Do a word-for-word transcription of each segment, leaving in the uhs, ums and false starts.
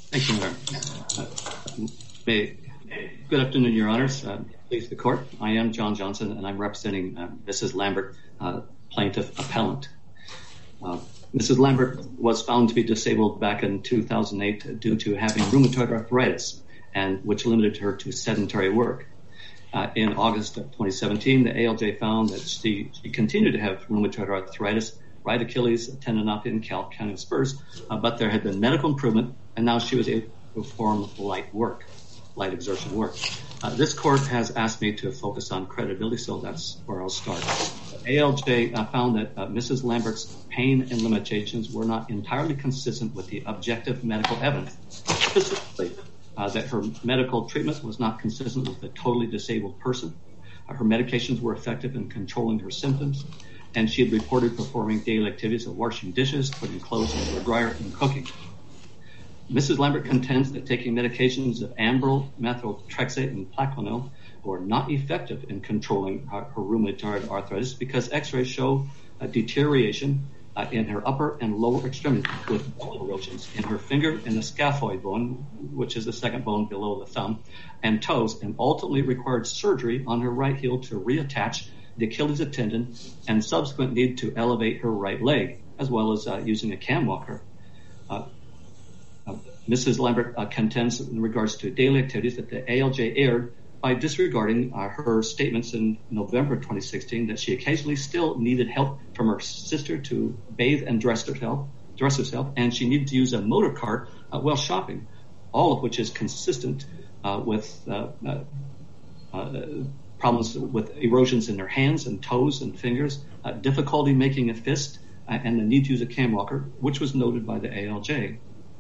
Thank you, Mayor. Uh, may, good afternoon, Your Honors. Uh, please, the Court. I am John Johnson, and I'm representing uh, Missus Lambert, uh, plaintiff appellant. Uh, Missus Lambert was found to be disabled back in two thousand eight due to having rheumatoid arthritis, and which limited her to sedentary work. Uh, in August of twenty seventeen, the A L J found that she, she continued to have rheumatoid arthritis, right Achilles tendinopathy and calcaneal spurs, uh, but there had been medical improvement, and now she was able to perform light work, light exertion work. Uh, this court has asked me to focus on credibility, so that's where I'll start. The A L J uh, found that uh, Missus Lambert's pain and limitations were not entirely consistent with the objective medical evidence, specifically uh, that her medical treatment was not consistent with a totally disabled person. Uh, her medications were effective in controlling her symptoms, and she had reported performing daily activities of washing dishes, putting clothes into a dryer, and cooking. Missus Lambert contends that taking medications of Ambril, methotrexate, and Plaquenil were not effective in controlling her, her rheumatoid arthritis because x-rays show a deterioration uh, in her upper and lower extremities with bone erosions in her finger and the scaphoid bone, which is the second bone below the thumb, and toes, and ultimately required surgery on her right heel to reattach the Achilles tendon and subsequent need to elevate her right leg, as well as uh, using a cam walker. Uh, uh, Missus Lambert uh, contends in regards to daily activities that the A L J erred by disregarding uh, her statements in November twenty sixteen that she occasionally still needed help from her sister to bathe and dress herself, dress herself, and she needed to use a motor cart uh, while shopping, all of which is consistent uh, with uh, uh, uh, problems with erosions in her hands and toes and fingers, uh, difficulty making a fist, uh, and the need to use a cam walker, which was noted by the A L J.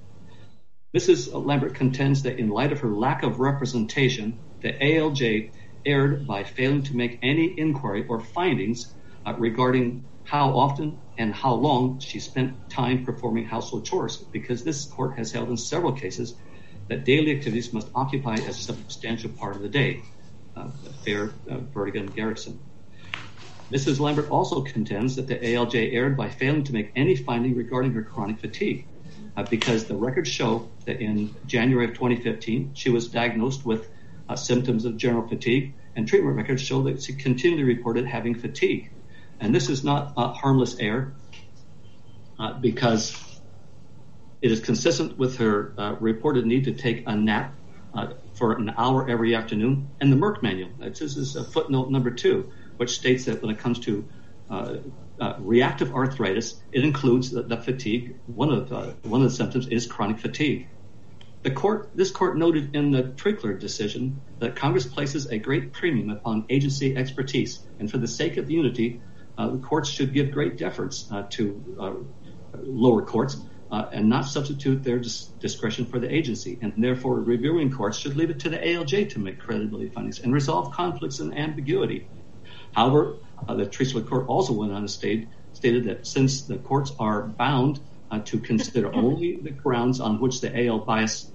Missus Lambert contends that in light of her lack of representation, the A L J erred by failing to make any inquiry or findings uh, regarding how often and how long she spent time performing household chores, because this court has held in several cases that daily activities must occupy a substantial part of the day. Uh, Fair, uh, Vertigan, and Garrison. Missus Lambert also contends that the A L J erred by failing to make any finding regarding her chronic fatigue, uh, because the records show that in January of twenty fifteen, she was diagnosed with uh, symptoms of general fatigue, and treatment records show that she continually reported having fatigue. And this is not a harmless error, uh, because it is consistent with her uh, reported need to take a nap uh, for an hour every afternoon, and the Merck manual. This is a footnote number two, which states that when it comes to uh, uh, reactive arthritis, it includes the, the fatigue. One of uh, one of the symptoms is chronic fatigue. The court, this court noted in the Trickler decision that Congress places a great premium upon agency expertise, and for the sake of unity, uh, the courts should give great deference uh, to uh, lower courts. Uh, and not substitute their dis- discretion for the agency. And therefore, reviewing courts should leave it to the A L J to make credibility findings and resolve conflicts and ambiguity. However, uh, the Trickler court also went on to state, stated that since the courts are bound uh, to consider only the grounds on which the A L bias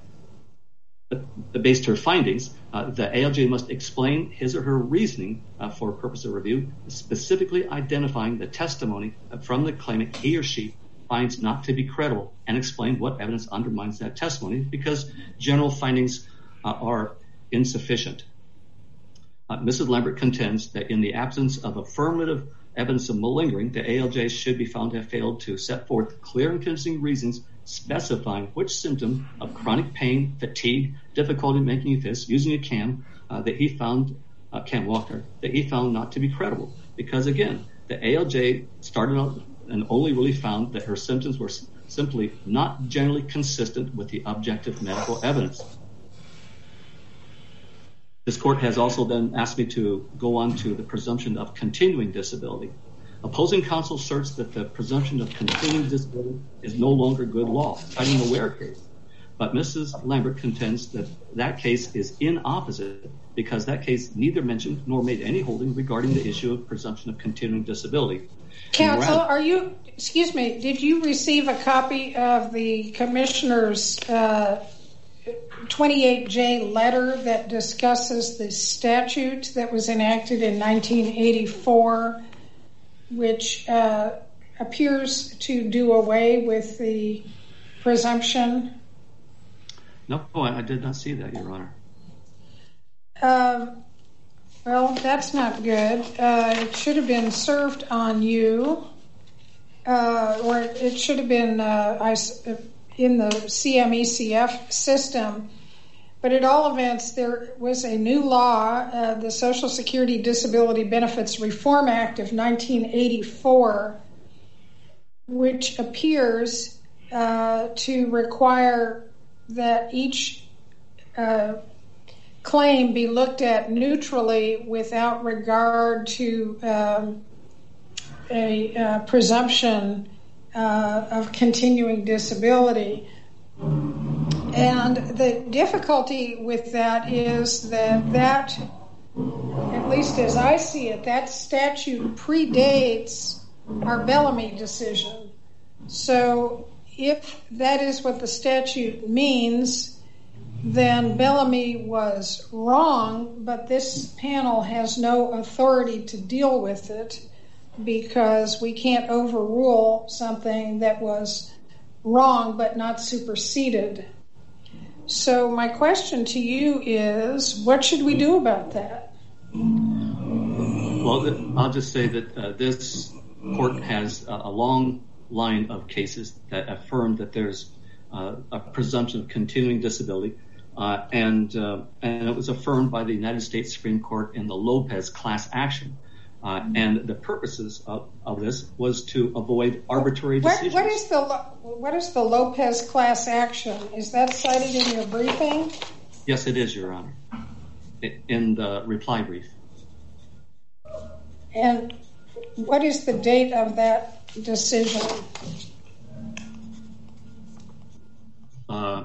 uh, based her findings, uh, the A L J must explain his or her reasoning uh, for purpose of review, specifically identifying the testimony from the claimant he or she finds not to be credible, and explain what evidence undermines that testimony, because general findings uh, are insufficient. Uh, Missus Lambert contends that in the absence of affirmative evidence of malingering, the A L J should be found to have failed to set forth clear and convincing reasons specifying which symptom of chronic pain, fatigue, difficulty making a fist, using a cam, uh, that he found, uh, cam walker, that he found not to be credible. Because again, the A L J started out and only really found that her symptoms were simply not generally consistent with the objective medical evidence. This court has also then asked me to go on to the presumption of continuing disability. Opposing counsel asserts that the presumption of continuing disability is no longer good law, citing the Ware case. But Missus Lambert contends that that case is inopposite, because that case neither mentioned nor made any holding regarding the issue of presumption of continuing disability. Counsel, are you, excuse me, did you receive a copy of the commissioner's uh, twenty-eight J letter that discusses the statute that was enacted in nineteen eighty-four, which uh, appears to do away with the presumption No, I did not see that, Your Honor. Um, well, that's not good. Uh, it should have been served on you, uh, or it should have been uh, in the C M E C F system. But at all events, there was a new law, uh, the Social Security Disability Benefits Reform Act of nineteen eighty-four, which appears uh, to require that each uh, claim be looked at neutrally without regard to um, a uh, presumption uh, of continuing disability. And the difficulty with that is that that, at least as I see it, that statute predates our Bellamy decision. So if that is what the statute means, then Bellamy was wrong, but this panel has no authority to deal with it because we can't overrule something that was wrong but not superseded. So my question to you is, what should we do about that? Well, I'll just say that uh, this court has a long line of cases that affirm that there's uh, a presumption of continuing disability, uh, and uh, and it was affirmed by the United States Supreme Court in the Lopez class action. Uh, and the purposes of, of this was to avoid arbitrary decisions. What, what is the what is the Lopez class action? Is that cited in your briefing? Yes, it is, Your Honor, in the reply brief. And what is the date of that decision? Uh,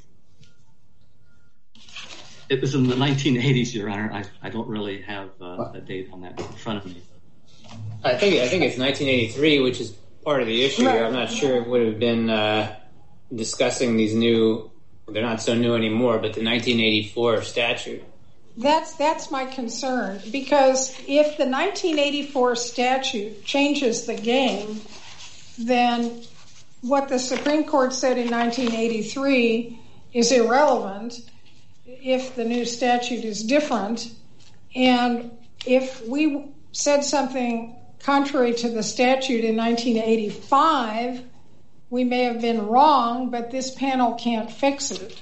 It was in the nineteen eighties, Your Honor. I, I don't really have uh, a date on that in front of me. I think I think it's nineteen eighty-three, which is part of the issue right. here. I'm not sure it would have been uh, discussing these new, they're not so new anymore, but the nineteen eighty-four statute. That's that's my concern, because if the nineteen eighty-four statute changes the game, then what the Supreme Court said in nineteen eighty-three is irrelevant if the new statute is different. And if we said something contrary to the statute in nineteen eighty-five, we may have been wrong, but this panel can't fix it.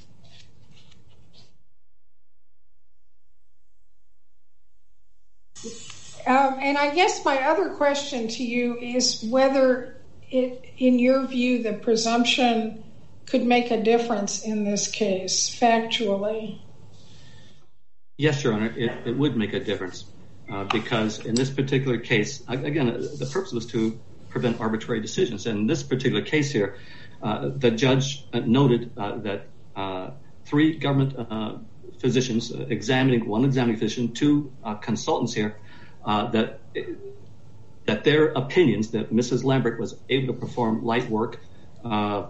Um, and I guess my other question to you is whether it, in your view, the presumption could make a difference in this case, factually. Yes, Your Honor, it, it would make a difference uh, because in this particular case, again, the purpose was to prevent arbitrary decisions. And in this particular case here, uh, the judge noted uh, that uh, three government uh, physicians uh, examining, one examining physician, two uh, consultants here, uh, that that their opinions that Missus Lambert was able to perform light work uh,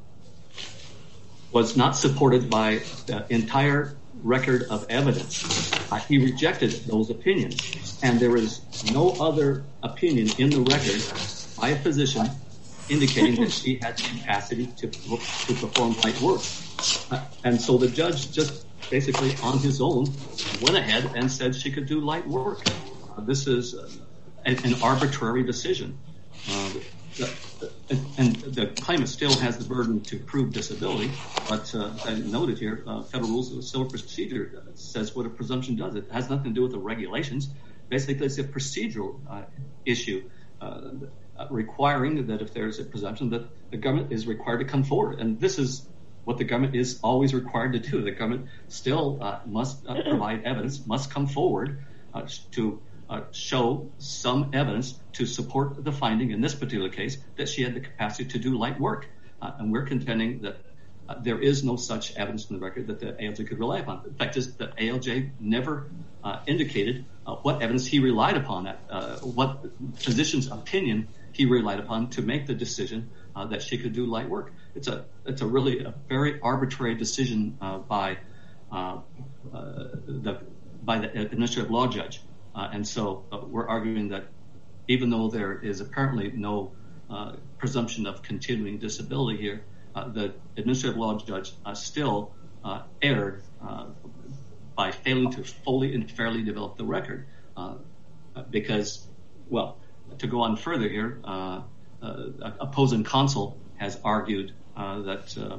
was not supported by the entire record of evidence. Uh, he rejected those opinions, and there is no other opinion in the record by a physician indicating that she had the capacity to, to perform light work. Uh, and so the judge just basically on his own went ahead and said she could do light work. Uh, this is uh, an, an arbitrary decision. Uh, the, and, and the claimant still has the burden to prove disability, but uh, I noted here, uh, Federal Rules of Civil Procedure says what a presumption does. It has nothing to do with the regulations. Basically, it's a procedural uh, issue uh, requiring that if there's a presumption that the government is required to come forward. And this is what the government is always required to do. The government still uh, must uh, provide evidence, must come forward uh, to Uh, show some evidence to support the finding in this particular case that she had the capacity to do light work. Uh, and we're contending that uh, there is no such evidence in the record that the A L J could rely upon. In fact, just the A L J never uh, indicated uh, what evidence he relied upon, that, uh, what physician's opinion he relied upon to make the decision uh, that she could do light work. It's a it's a really a very arbitrary decision uh, by uh, uh, the by the administrative law judge. Uh, and so uh, we're arguing that even though there is apparently no uh, presumption of continuing disability here, uh, the administrative law judge uh, still uh, erred uh, by failing to fully and fairly develop the record. Uh, because, well, to go on further here, uh, uh, opposing counsel has argued uh, that uh,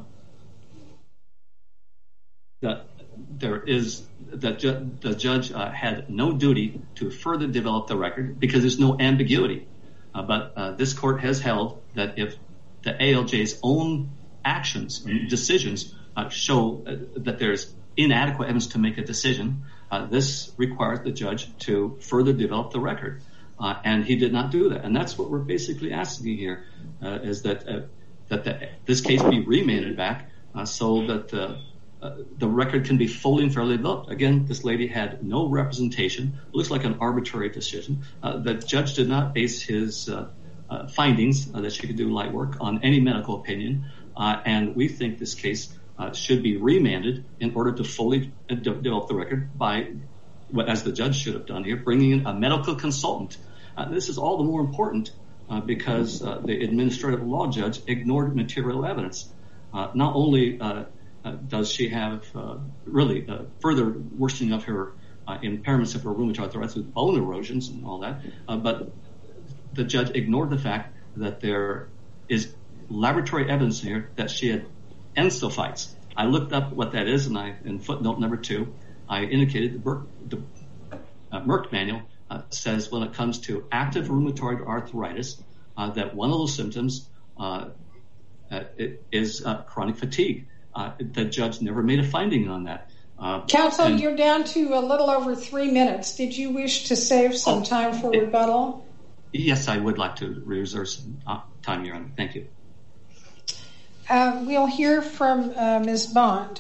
that there is that ju- the judge uh, had no duty to further develop the record because there's no ambiguity. Uh, but uh, this court has held that if the A L J's own actions and decisions uh, show uh, that there's inadequate evidence to make a decision, uh, this requires the judge to further develop the record. Uh, and he did not do that. And that's what we're basically asking here, uh, is that uh, that the, this case be remanded back uh, so that uh, uh, the record can be fully and fairly developed. Again, this lady had no representation. It looks like an arbitrary decision. Uh, the judge did not base his uh, uh, findings uh, that she could do light work on any medical opinion. Uh, and we think this case Uh, should be remanded in order to fully de- develop the record by, as the judge should have done here, bringing in a medical consultant. Uh, this is all the more important uh, because uh, the administrative law judge ignored material evidence. Uh, not only uh, uh, does she have uh, really uh, further worsening of her uh, impairments of her rheumatoid arthritis with bone erosions and all that, uh, but the judge ignored the fact that there is laboratory evidence here that she had enstophytes. I looked up what that is, and I, in footnote number two, I indicated the, Merck, the uh, Merck manual uh, says when it comes to active rheumatoid arthritis, uh, that one of those symptoms uh, uh, is uh, chronic fatigue. Uh, the judge never made a finding on that. Uh, Counsel, and, you're down to a little over three minutes. Did you wish to save some oh, time for it, rebuttal? Yes, I would like to reserve some uh, time, Your Honor. Thank you. Uh, we'll hear from uh, Miz Bond.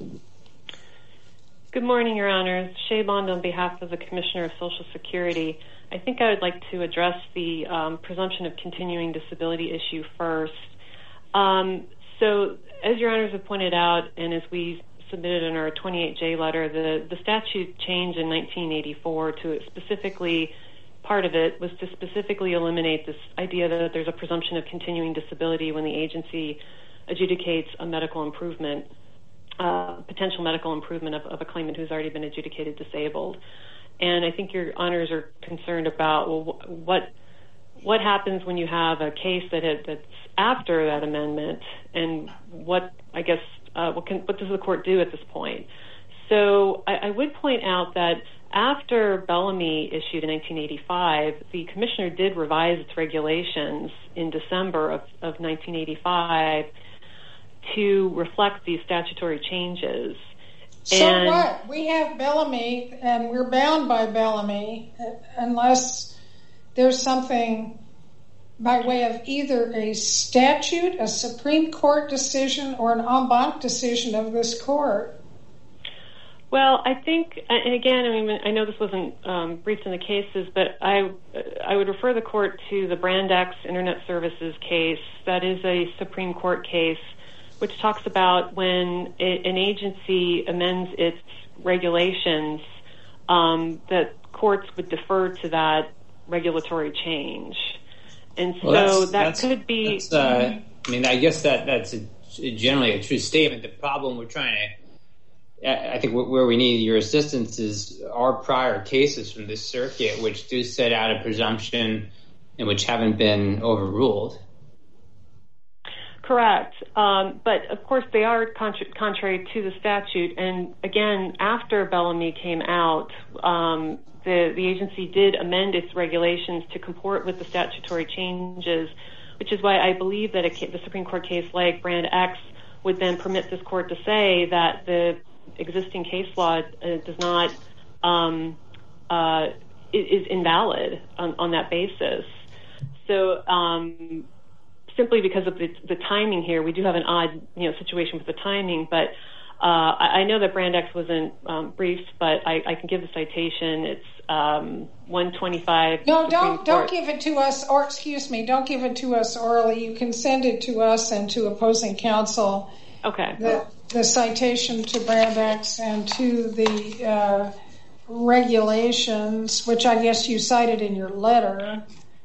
Good morning, Your Honors. Shay Bond on behalf of the Commissioner of Social Security. I think I would like to address the um, presumption of continuing disability issue first. Um, so, as Your Honors have pointed out, and as we submitted in our twenty-eight J letter, the, the statute changed in nineteen eighty-four to specifically, part of it was to specifically eliminate this idea that there's a presumption of continuing disability when the agency adjudicates a medical improvement, uh, potential medical improvement of, of a claimant who's already been adjudicated disabled. And I think Your Honors are concerned about, well, what what happens when you have a case that had, that's after that amendment, and what, I guess, uh, what, can, what does the court do at this point? So I, I would point out that after Bellamy issued in nineteen eighty-five, the Commissioner did revise its regulations in December of, of nineteen eighty-five to reflect these statutory changes. So and, what? We have Bellamy, and we're bound by Bellamy, unless there's something by way of either a statute, a Supreme Court decision, or an en banc decision of this court. Well, I think, and again, I mean, I know this wasn't um, briefed in the cases, but I I would refer the court to the Brand X Internet Services case. That is a Supreme Court case which talks about when it, an agency amends its regulations, um, that courts would defer to that regulatory change. And so well, that's, that that's, could be... That's, uh, I mean, I guess that that's a, generally a true statement. The problem we're trying to... I think where we need your assistance is our prior cases from this circuit, which do set out a presumption and which haven't been overruled. Correct. Um, but, of course, they are contra- contrary to the statute. And, again, after Bellamy came out, um, the, the agency did amend its regulations to comport with the statutory changes, which is why I believe that a, the Supreme Court case like Brand X would then permit this court to say that the existing case law uh, does not um, uh, is invalid on, on that basis. So um, simply because of the, the timing here, we do have an odd you know situation with the timing. But uh, I, I know that Brand X wasn't um, briefed, but I, I can give the citation. It's um, one twenty-five. No, don't don't give it to us, or excuse me, don't give it to us orally. You can send it to us and to opposing counsel. Okay. The, the citation to Brand X and to the uh, regulations, which I guess you cited in your letter.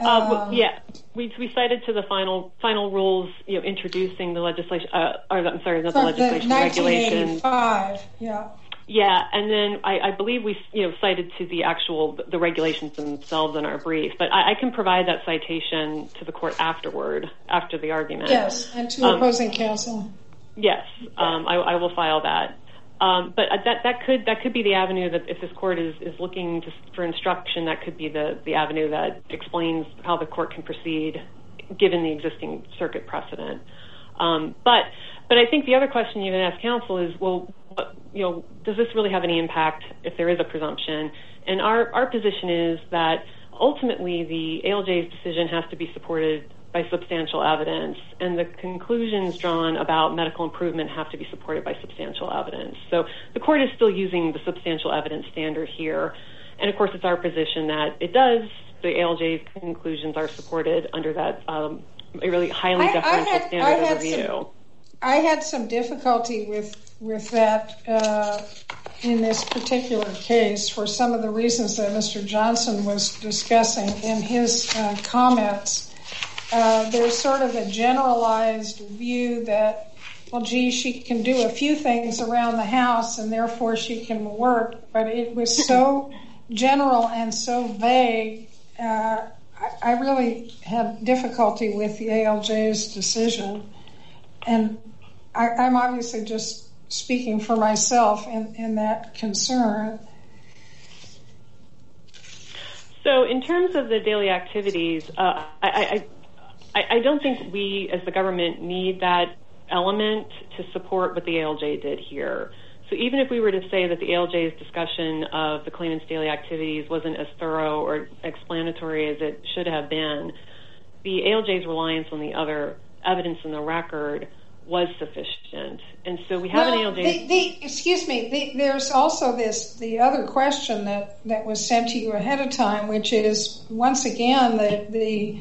Uh, well, yeah, we we cited to the final final rules, you know, introducing the legislation. Uh, or I'm sorry, not the legislation, the regulations. Yeah. Yeah, and then I, I believe we, you know, cited to the actual the regulations themselves in our brief. But I, I can provide that citation to the court afterward, after the argument. Yes, and to um, opposing counsel. Yes, um, I, I will file that. Um, but that that could that could be the avenue that if this court is, is looking to, for instruction, that could be the, the avenue that explains how the court can proceed given the existing circuit precedent. Um, but but I think the other question you can ask counsel is, well, what, you know, does this really have any impact if there is a presumption? And our, our position is that ultimately the A L J's decision has to be supported by substantial evidence, and the conclusions drawn about medical improvement have to be supported by substantial evidence. So the court is still using the substantial evidence standard here, and of course it's our position that it does, the A L J's conclusions are supported under that um, a really highly I, deferential I had, standard I of review. Some, I had some difficulty with, with that uh, in this particular case for some of the reasons that Mister Johnson was discussing in his uh, comments. Uh, there's sort of a generalized view that, well, gee, she can do a few things around the house and therefore she can work, but it was so general and so vague. Uh, I, I really had difficulty with the A L J's decision, and I, I'm obviously just speaking for myself in, in that concern. So in terms of the daily activities, uh, I, I I, I don't think we, as the government, need that element to support what the A L J did here. So even if we were to say that the A L J's discussion of the claimant's daily activities wasn't as thorough or explanatory as it should have been, the A L J's reliance on the other evidence in the record was sufficient. And so we have well, an A L J... The, the, excuse me, the, there's also this, the other question that, that was sent to you ahead of time, which is, once again, the... the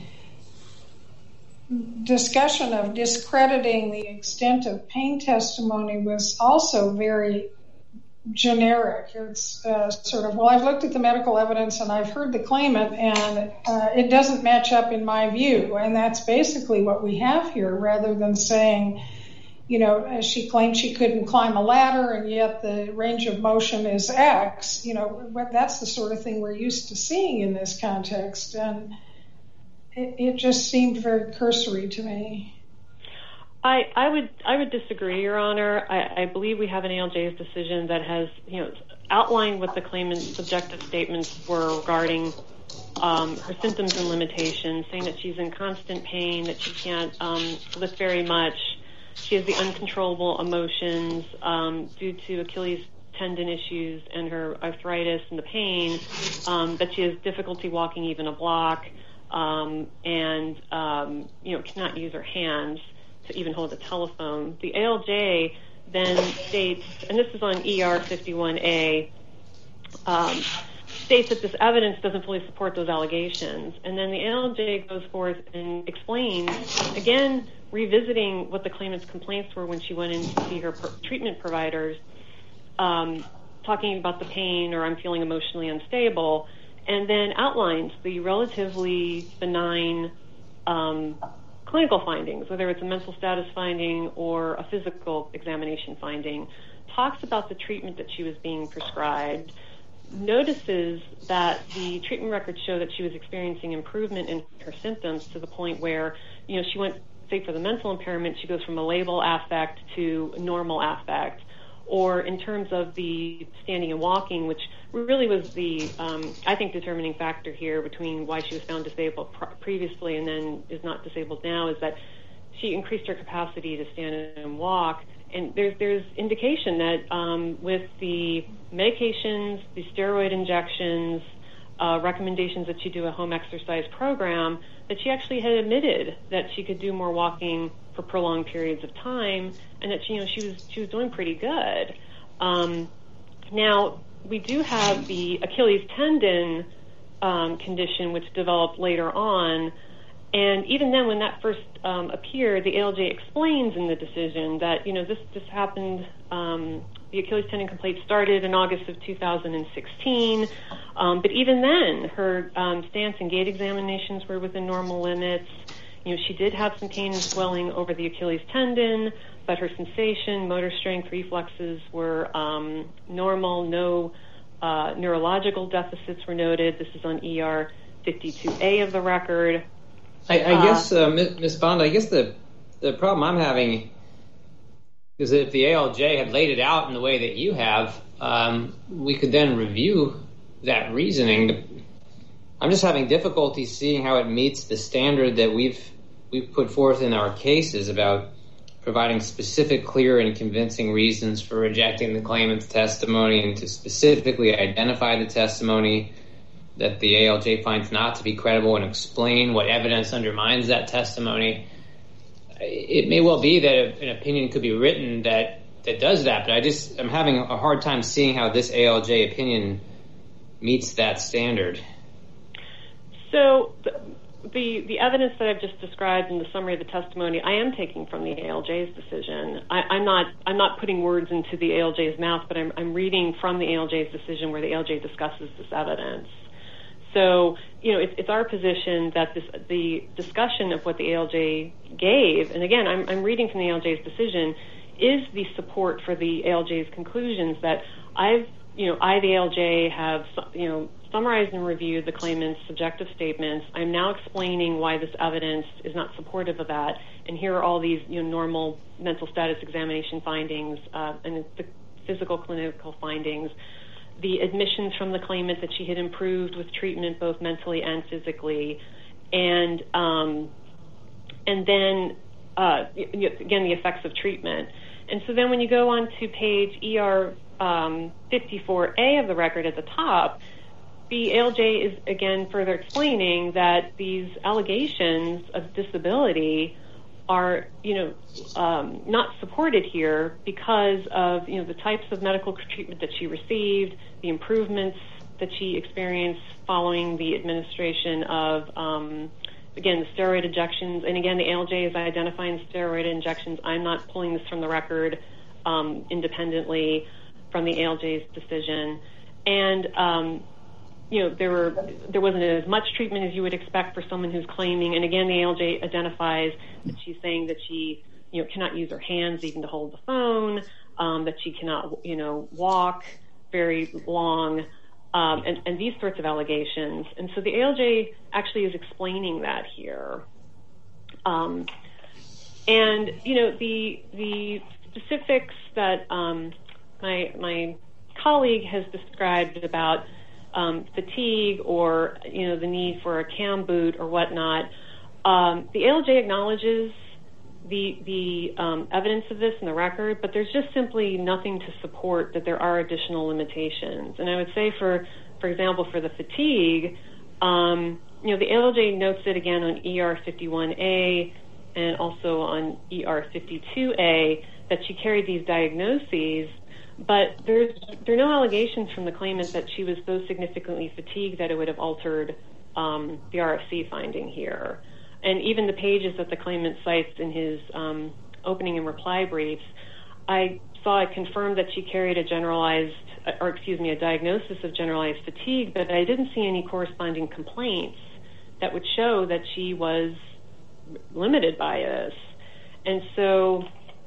discussion of discrediting the extent of pain testimony was also very generic. It's uh, sort of, well, I've looked at the medical evidence and I've heard the claimant and uh, it doesn't match up in my view. And that's basically what we have here, rather than saying, you know, she claimed she couldn't climb a ladder and yet the range of motion is X. You know, that's the sort of thing we're used to seeing in this context. And It, it just seemed very cursory to me. I, I would I would disagree, Your Honor. I, I believe we have an A L J's decision that has, you know, outlined what the claimant's subjective statements were regarding um, her symptoms and limitations, saying that she's in constant pain, that she can't um, lift very much. She has the uncontrollable emotions um, due to Achilles tendon issues and her arthritis and the pain, um, that she has difficulty walking even a block. Um, and, um, you know, cannot use her hands to even hold a telephone. The A L J then states, and this is on E R fifty-one A, um, states that this evidence doesn't fully support those allegations. And then the A L J goes forth and explains, again, revisiting what the claimant's complaints were when she went in to see her per- treatment providers, um, talking about the pain or I'm feeling emotionally unstable, and then outlines the relatively benign um, clinical findings, whether it's a mental status finding or a physical examination finding, talks about the treatment that she was being prescribed, notices that the treatment records show that she was experiencing improvement in her symptoms to the point where, you know, she went, say, for the mental impairment, she goes from a labile affect to normal affect. Or in terms of the standing and walking, which really was the, um, I think, determining factor here between why she was found disabled pr- previously and then is not disabled now, is that she increased her capacity to stand and walk. And there's there's indication that um, with the medications, the steroid injections, uh, recommendations that she do a home exercise program, that she actually had admitted that she could do more walking for prolonged periods of time, and that she, you know, she was she was doing pretty good. Um, now we do have the Achilles tendon um, condition, which developed later on, And even then, when that first um, appeared, the A L J explains in the decision that, you know, this, this happened, um, the Achilles tendon complaint started in August of two thousand sixteen, um, but even then, her um, stance and gait examinations were within normal limits. You know, she did have some pain and swelling over the Achilles tendon, but her sensation, motor strength, reflexes were um, normal. No uh, neurological deficits were noted. This is on E R fifty-two A of the record. I, I uh, guess, uh, Miz Bond, I guess the the problem I'm having is that if the A L J had laid it out in the way that you have, um, we could then review that reasoning. I'm just having difficulty seeing how it meets the standard that we've we've put forth in our cases about providing specific, clear, and convincing reasons for rejecting the claimant's testimony, and to specifically identify the testimony that the A L J finds not to be credible and explain what evidence undermines that testimony. It may well be that an opinion could be written that, that does that, but I just, I'm having a hard time seeing how this A L J opinion meets that standard. So the, the the evidence that I've just described in the summary of the testimony, I am taking from the A L J's decision. I, I'm not I'm not putting words into the A L J's mouth, but I'm, I'm reading from the A L J's decision where the A L J discusses this evidence. So, you know, it's, it's our position that this, the discussion of what the A L J gave, and again, I'm, I'm reading from the A L J's decision, is the support for the A L J's conclusions that I've, you know, I, the A L J, have, you know, summarized and reviewed the claimant's subjective statements. I'm now explaining why this evidence is not supportive of that, and here are all these, you know, normal mental status examination findings uh, and the physical clinical findings, the admissions from the claimant that she had improved with treatment both mentally and physically, and um, and then uh, again the effects of treatment. And so then when you go on to page E R um, fifty-four A of the record at the top, the A L J is again further explaining that these allegations of disability are, you know, um, not supported here because of, you know, the types of medical treatment that she received, the improvements that she experienced following the administration of, um, again, the steroid injections. And again, the A L J is identifying steroid injections. I'm not pulling this from the record um, independently from the A L J's decision. And, um, you know, there were there wasn't as much treatment as you would expect for someone who's claiming. And again, the A L J identifies that she's saying that she, you know, cannot use her hands even to hold the phone, um, that she cannot, you know, walk very long, um, and, and these sorts of allegations. And so the A L J actually is explaining that here. Um, and, you know, the the specifics that um, my my colleague has described about Um, fatigue or, you know, the need for a cam boot or whatnot, um, the A L J acknowledges the the um, evidence of this in the record, but there's just simply nothing to support that there are additional limitations. And I would say, for for example, for the fatigue, um, you know, the A L J notes it again on E R fifty-one A and also on E R fifty-two A that she carried these diagnoses. But there's there are no allegations from the claimant that she was so significantly fatigued that it would have altered um, the R F C finding here. And even the pages that the claimant cites in his um, opening and reply briefs, I saw it confirmed that she carried a generalized, or excuse me, a diagnosis of generalized fatigue, but I didn't see any corresponding complaints that would show that she was limited by this. And so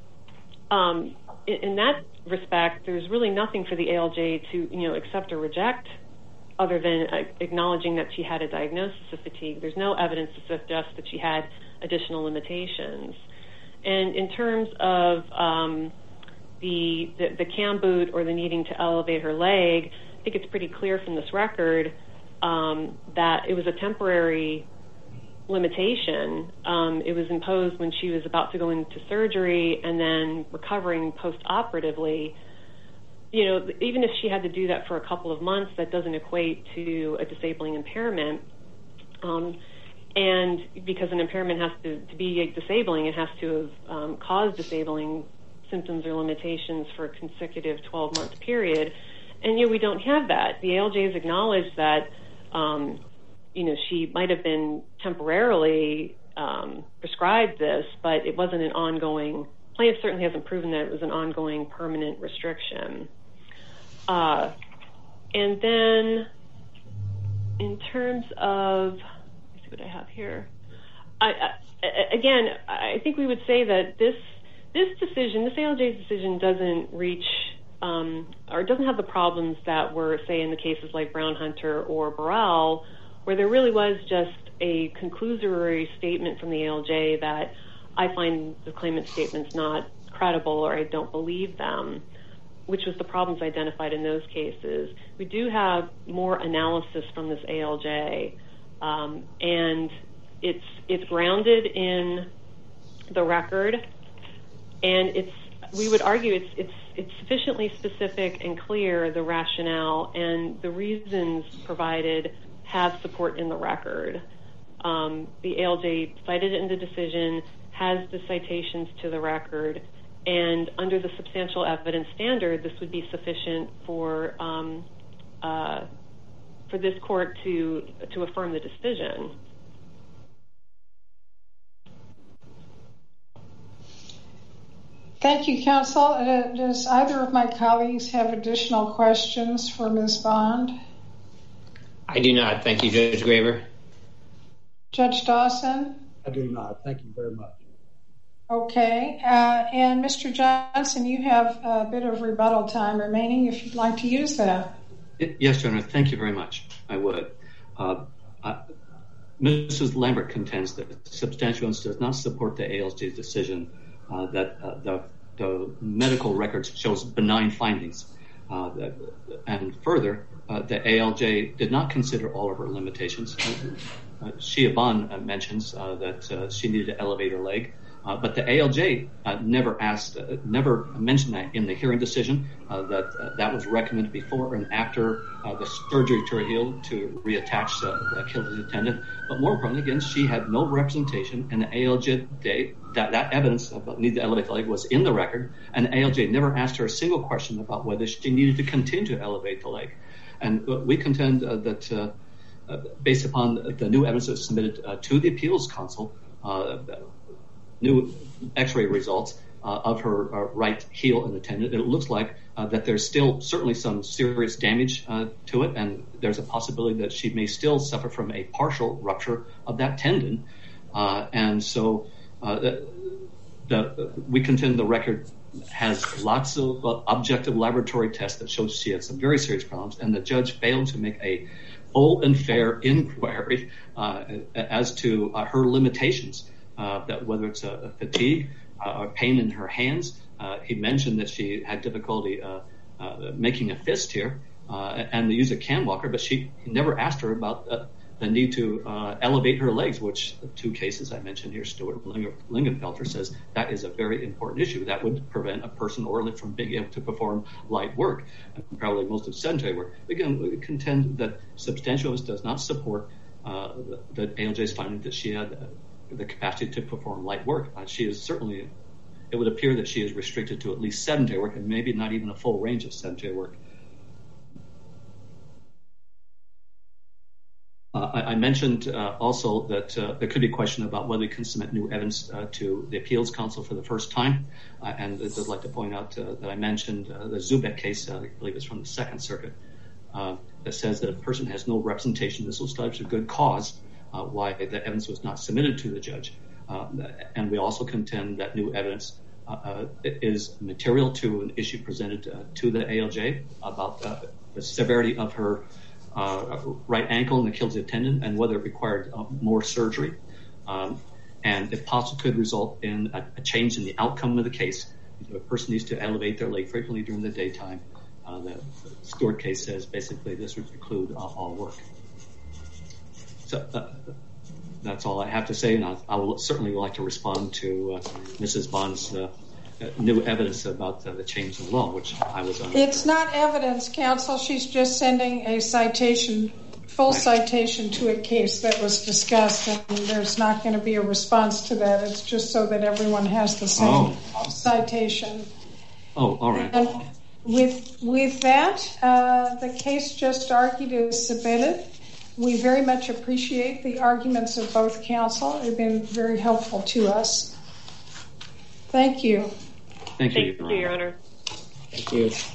um, in, in that respect, there's really nothing for the A L J to, you know, accept or reject other than uh, acknowledging that she had a diagnosis of fatigue. There's no evidence to suggest that she had additional limitations. And in terms of um, the, the the cam boot or the needing to elevate her leg, I think it's pretty clear from this record um, that it was a temporary limitation. Um, it was imposed when she was about to go into surgery and then recovering post-operatively. You know, even if she had to do that for a couple of months, that doesn't equate to a disabling impairment. Um, and because an impairment has to, to be disabling, it has to have um, caused disabling symptoms or limitations for a consecutive twelve-month period. And, you know, we don't have that. The A L J has acknowledged that um, you know, she might have been temporarily um, prescribed this, but it wasn't an ongoing, plaintiff certainly hasn't proven that it was an ongoing permanent restriction. Uh, and then in terms of, let's see what I have here. I, I, again, I think we would say that this this decision, this A L J's decision doesn't reach um, or doesn't have the problems that were, say, in the cases like Brown Hunter or Burrell, where there really was just a conclusory statement from the A L J that I find the claimant's statements not credible or I don't believe them, which was the problems identified in those cases. We do have more analysis from this A L J, um, and it's it's grounded in the record, and it's we would argue it's it's it's sufficiently specific and clear, the rationale and the reasons provided have support in the record. Um, the A L J cited it in the decision, has the citations to the record, and under the substantial evidence standard, this would be sufficient for um, uh, for this court to to affirm the decision. Thank you, counsel. Uh, does either of my colleagues have additional questions for Miz Bond? I do not. Thank you, Judge Graber. Judge Dawson? I do not. Thank you very much. Okay. Uh, and Mister Johnson, you have a bit of rebuttal time remaining if you'd like to use that. Yes, Your Honor. Thank you very much. I would. Uh, uh, Missus Lambert contends that substantial evidence does not support the A L J's decision uh, that uh, the, the medical records shows benign findings. Uh, that, and further, uh, the A L J did not consider all of her limitations. Uh, Shia Bond uh, mentions uh, that uh, she needed to elevate her leg, uh, but the A L J uh, never asked, uh, never mentioned that in the hearing decision, uh, that uh, that was recommended before and after uh, the surgery to her heel to reattach uh, the Achilles tendon. But more importantly, again, she had no representation, and the A L J, that, that evidence about need to elevate the leg was in the record, and the A L J never asked her a single question about whether she needed to continue to elevate the leg. And uh, we contend uh, that uh, uh, based upon the new evidence that was submitted uh, to the appeals council, uh, new x-ray results uh, of her uh, right heel and the tendon, it looks like uh, that there's still certainly some serious damage uh, to it, and there's a possibility that she may still suffer from a partial rupture of that tendon. Uh, and so uh, the, the, we contend the record has lots of uh, objective laboratory tests that show she has some very serious problems, and the judge failed to make a full and fair inquiry uh, as to uh, her limitations, uh, that whether it's a, a fatigue uh, or pain in her hands. Uh, he mentioned that she had difficulty uh, uh, making a fist here uh, and the use of can walker, but she he never asked her about uh, the need to uh, elevate her legs, which the two cases I mentioned here, Stuart Lingenfelter says that is a very important issue. That would prevent a person orally from being able to perform light work, and probably most of sedentary work. Again, we contend that substantial evidence does not support uh, the, the A L J's finding that she had uh, the capacity to perform light work. Uh, she is certainly, it would appear that she is restricted to at least sedentary work and maybe not even a full range of sedentary work. Uh, I, I mentioned uh, also that uh, there could be a question about whether we can submit new evidence uh, to the Appeals Council for the first time. Uh, and I'd like to point out uh, that I mentioned uh, the Zubek case, uh, I believe it's from the Second Circuit, uh, that says that if a person has no representation, this will establish a good cause uh, why the evidence was not submitted to the judge. Uh, and we also contend that new evidence uh, uh, is material to an issue presented uh, to the A L J about uh, the severity of her Uh, right ankle and Achilles tendon, and whether it required uh, more surgery, um, and if possible could result in a, a change in the outcome of the case. If a person needs to elevate their leg frequently during the daytime, uh, the Stewart case says basically this would preclude uh, all work. So uh, that's all I have to say, and I, I will certainly like to respond to uh, Missus Bond's uh, Uh, new evidence about uh, the change in law, which I was on. It's not evidence, counsel. She's just sending a citation, full right. citation to a case that was discussed, and there's not going to be a response to that. It's just so that everyone has the same oh. citation. Oh, all right. And with with that, uh, the case just argued is submitted. we very much appreciate the arguments of both counsel. They've been very helpful to us. Thank you. Thank you, Thank you, Your Honor. Thank you.